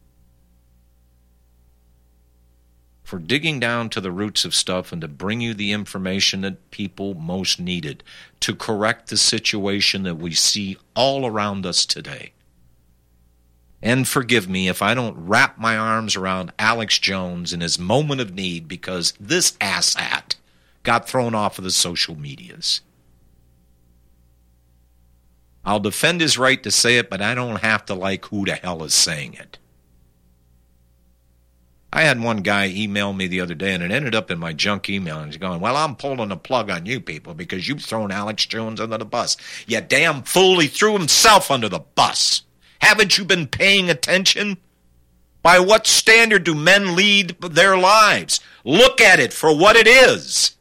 for digging down to the roots of stuff and to bring you the information that people most needed to correct the situation that we see all around us today. And forgive me if I don't wrap my arms around Alex Jones in his moment of need, because this asshat got thrown off of the social medias. I'll defend his right to say it, but I don't have to like who the hell is saying it. I had one guy email me the other day, and it ended up in my junk email, and he's going, well, I'm pulling the plug on you people because you've thrown Alex Jones under the bus. You damn fool, he threw himself under the bus. Haven't you been paying attention? By what standard do men lead their lives? Look at it for what it is.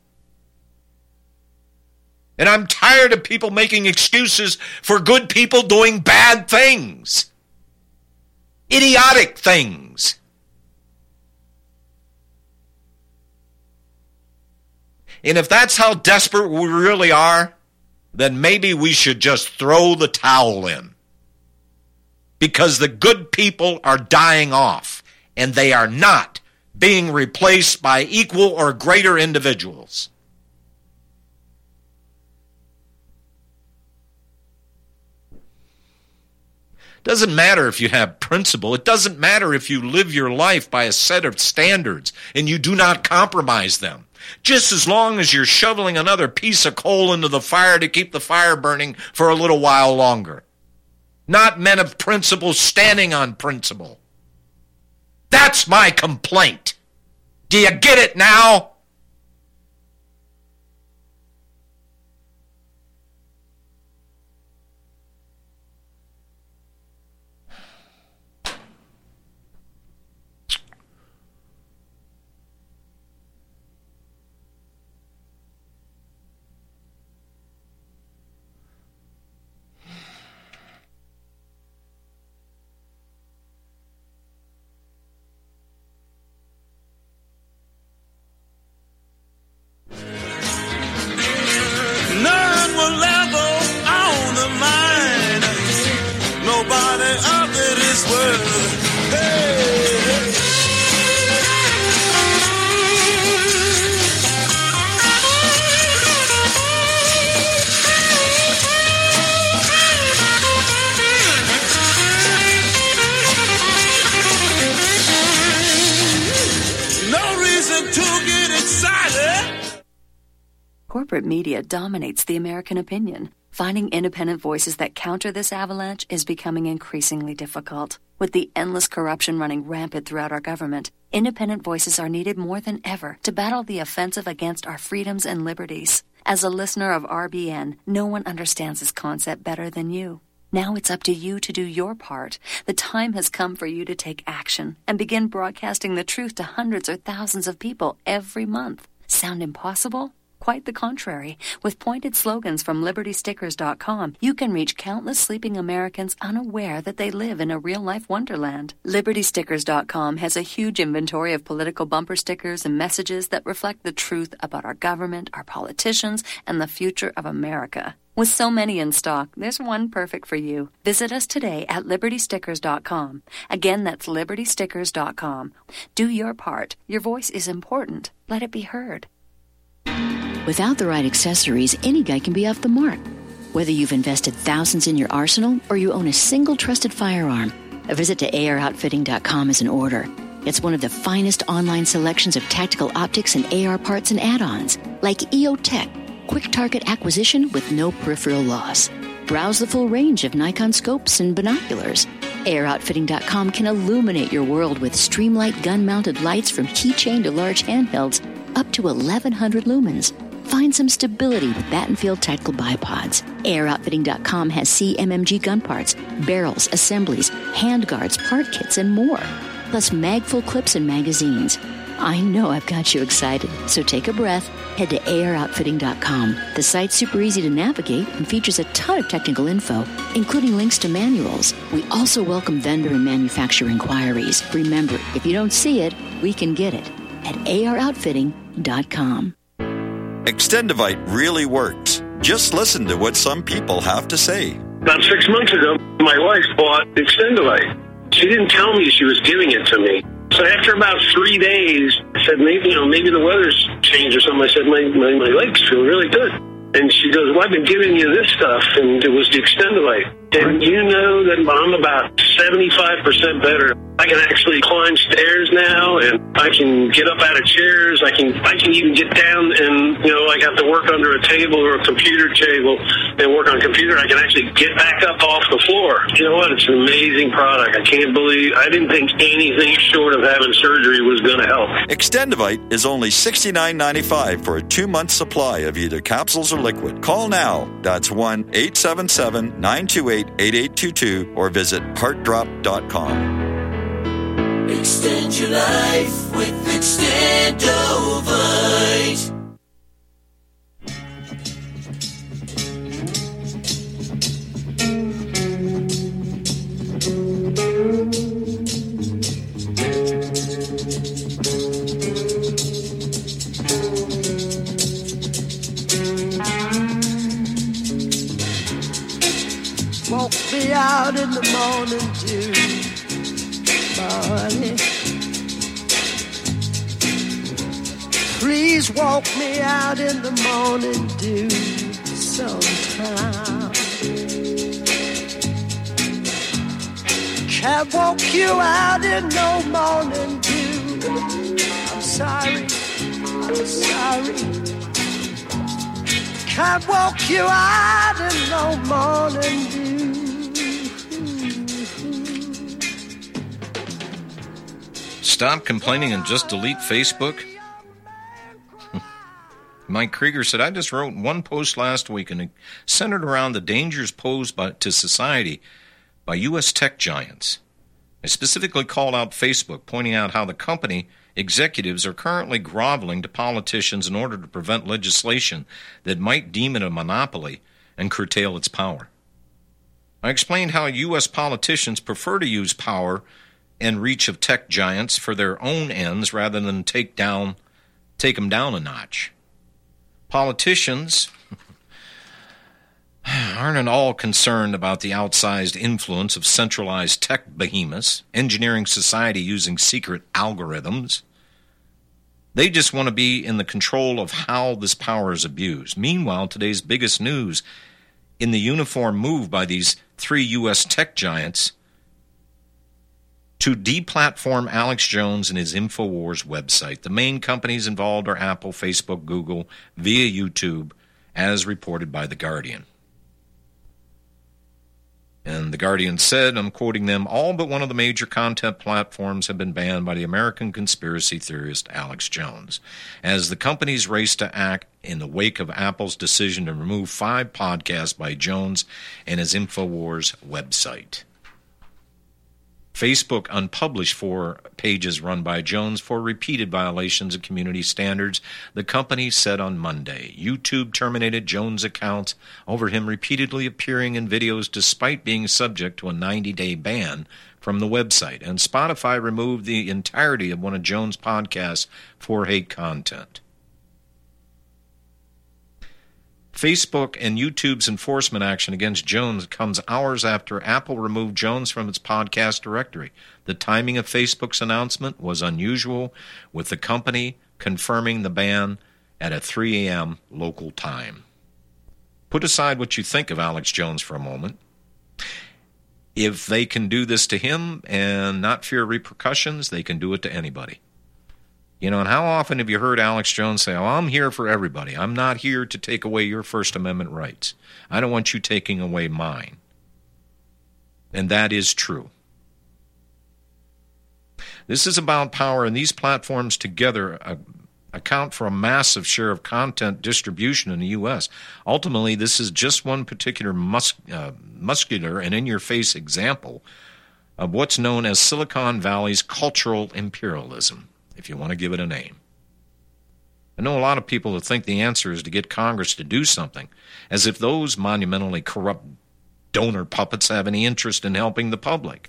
And I'm tired of people making excuses for good people doing bad things. Idiotic things. And if that's how desperate we really are, then maybe we should just throw the towel in. Because the good people are dying off, and they are not being replaced by equal or greater individuals. Doesn't matter if you have principle. It doesn't matter if you live your life by a set of standards and you do not compromise them. Just as long as you're shoveling another piece of coal into the fire to keep the fire burning for a little while longer. not men of principle standing on principle. That's my complaint. Do you get it now? None will ever own the mine. Nobody of it is worth. Hey, hey. No reason to get excited. Corporate media dominates the American opinion. Finding independent voices that counter this avalanche is becoming increasingly difficult. With the endless corruption running rampant throughout our government, independent voices are needed more than ever to battle the offensive against our freedoms and liberties. As a listener of R B N, no one understands this concept better than you. Now it's up to you to do your part. The time has come for you to take action and begin broadcasting the truth to hundreds or thousands of people every month. Sound impossible? Quite the contrary. With pointed slogans from Liberty Stickers dot com, you can reach countless sleeping Americans unaware that they live in a real-life wonderland. Liberty Stickers dot com has a huge inventory of political bumper stickers and messages that reflect the truth about our government, our politicians, and the future of America. With so many in stock, there's one perfect for you. Visit us today at Liberty Stickers dot com. Again, that's Liberty Stickers dot com. Do your part. Your voice is important. Let it be heard. Without the right accessories, any guy can be off the mark. Whether you've invested thousands in your arsenal or you own a single trusted firearm, a visit to A R outfitting dot com is in order. It's one of the finest online selections of tactical optics and A R parts and add-ons, like E O Tech, quick target acquisition with no peripheral loss. Browse the full range of Nikon scopes and binoculars. A R outfitting dot com can illuminate your world with Streamlight gun-mounted lights from keychain to large handhelds up to eleven hundred lumens. Find some stability with Battenfield Tactical Bipods. A R outfitting dot com has C M M G gun parts, barrels, assemblies, handguards, part kits, and more. Plus mag-full clips and magazines. I know I've got you excited, so take a breath. Head to A R outfitting dot com. The site's super easy to navigate and features a ton of technical info, including links to manuals. We also welcome vendor and manufacturer inquiries. Remember, if you don't see it, we can get it at A R outfitting dot com. Extendivite really works. Just listen to what some people have to say. About six months ago, my wife bought Extendivite. She didn't tell me she was giving it to me. So after about three days, I said, maybe, you know, maybe the weather's changed or something. I said, my, my, my legs feel really good. And she goes, well, I've been giving you this stuff, and it was the Extendivite. And you know that I'm about seventy-five percent better. I can actually climb stairs now, and I can get up out of chairs. I can I can even get down and, you know, like have to work under a table or a computer table and work on a computer. I can actually get back up off the floor. You know what? It's an amazing product. I can't believe, I didn't think anything short of having surgery was going to help. Extendivite is only sixty-nine ninety-five for a two-month supply of either capsules or liquid. Call now. That's one eight seven seven nine two eight eight eight two two or visit heart drop dot com. Extend your life with Extendovite. Walk me out in the morning dew, honey. Please walk me out in the morning dew sometime. Can't walk you out in no morning dew. I'm sorry, I'm sorry. Can't walk you out in no morning dew. stop complaining and just delete Facebook? Mike Krieger said, I just wrote one post last week and it centered around the dangers posed by, to society by U S tech giants. I specifically called out Facebook, pointing out how the company executives are currently groveling to politicians in order to prevent legislation that might deem it a monopoly and curtail its power. I explained how U S politicians prefer to use power and reach of tech giants for their own ends rather than take down, take them down a notch. Politicians aren't at all concerned about the outsized influence of centralized tech behemoths, engineering society using secret algorithms. They just want to be in the control of how this power is abused. Meanwhile, today's biggest news in the uniform move by these three U S tech giants to deplatform Alex Jones and his InfoWars website. The main companies involved are Apple, Facebook, Google, via YouTube, as reported by The Guardian. And The Guardian said, I'm quoting them, all but one of the major content platforms have been banned by the American conspiracy theorist Alex Jones, as the companies race to act in the wake of Apple's decision to remove five podcasts by Jones and his InfoWars website. Facebook unpublished four pages run by Jones for repeated violations of community standards, the company said on Monday. YouTube terminated Jones' accounts over him repeatedly appearing in videos despite being subject to a ninety-day ban from the website, and Spotify removed the entirety of one of Jones' podcasts for hate content. Facebook and YouTube's enforcement action against Jones comes hours after Apple removed Jones from its podcast directory. The timing of Facebook's announcement was unusual, with the company confirming the ban at a three a.m. local time. Put aside what you think of Alex Jones for a moment. If they can do this to him and not fear repercussions, they can do it to anybody. You know, and how often have you heard Alex Jones say, oh, I'm here for everybody. I'm not here to take away your First Amendment rights. I don't want you taking away mine. And that is true. This is about power, and these platforms together uh, account for a massive share of content distribution in the U S. Ultimately, this is just one particular mus- uh, muscular and in-your-face example of what's known as Silicon Valley's cultural imperialism, if you want to give it a name. I know a lot of people that think the answer is to get Congress to do something, as if those monumentally corrupt donor puppets have any interest in helping the public.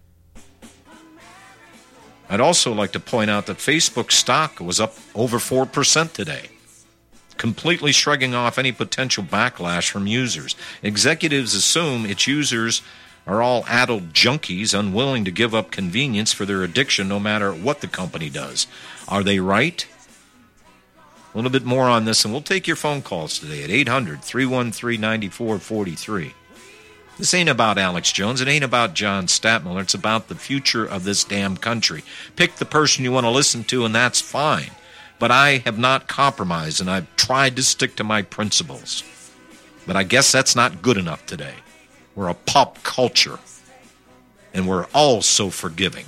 I'd also like to point out that Facebook stock was up over four percent today, completely shrugging off any potential backlash from users. Executives assume its users are all addled junkies unwilling to give up convenience for their addiction no matter what the company does. Are they right? A little bit more on this, and we'll take your phone calls today at eight hundred, three one three, nine four four three. This ain't about Alex Jones. It ain't about John Stadtmiller. It's about the future of this damn country. Pick the person you want to listen to, and that's fine. But I have not compromised, and I've tried to stick to my principles. But I guess that's not good enough today. We're a pop culture, and we're all so forgiving.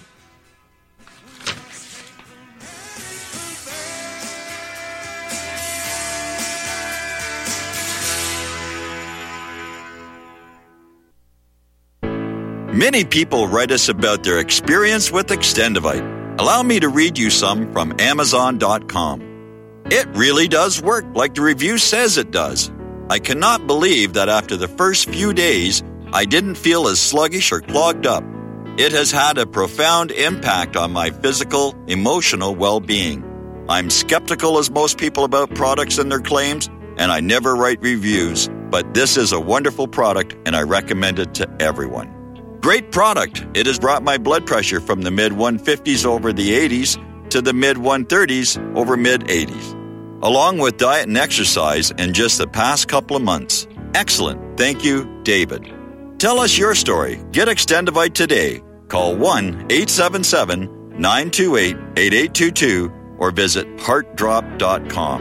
Many people write us about their experience with Extendivite. Allow me to read you some from Amazon dot com. It really does work like the review says it does. I cannot believe that after the first few days, I didn't feel as sluggish or clogged up. It has had a profound impact on my physical, emotional well-being. I'm skeptical as most people about products and their claims, and I never write reviews, but this is a wonderful product and I recommend it to everyone. Great product. It has brought my blood pressure from the mid one fifties over the eighties to the mid one thirties over mid eighties, along with diet and exercise in just the past couple of months. Excellent. Thank you, David. Tell us your story. Get Extendivite today. Call one eight seven seven, nine two eight, eight eight two two or visit heart drop dot com.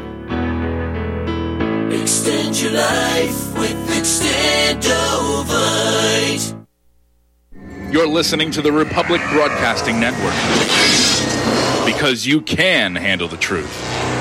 Extend your life with Extendovite. You're listening to the Republic Broadcasting Network. Because you can handle the truth.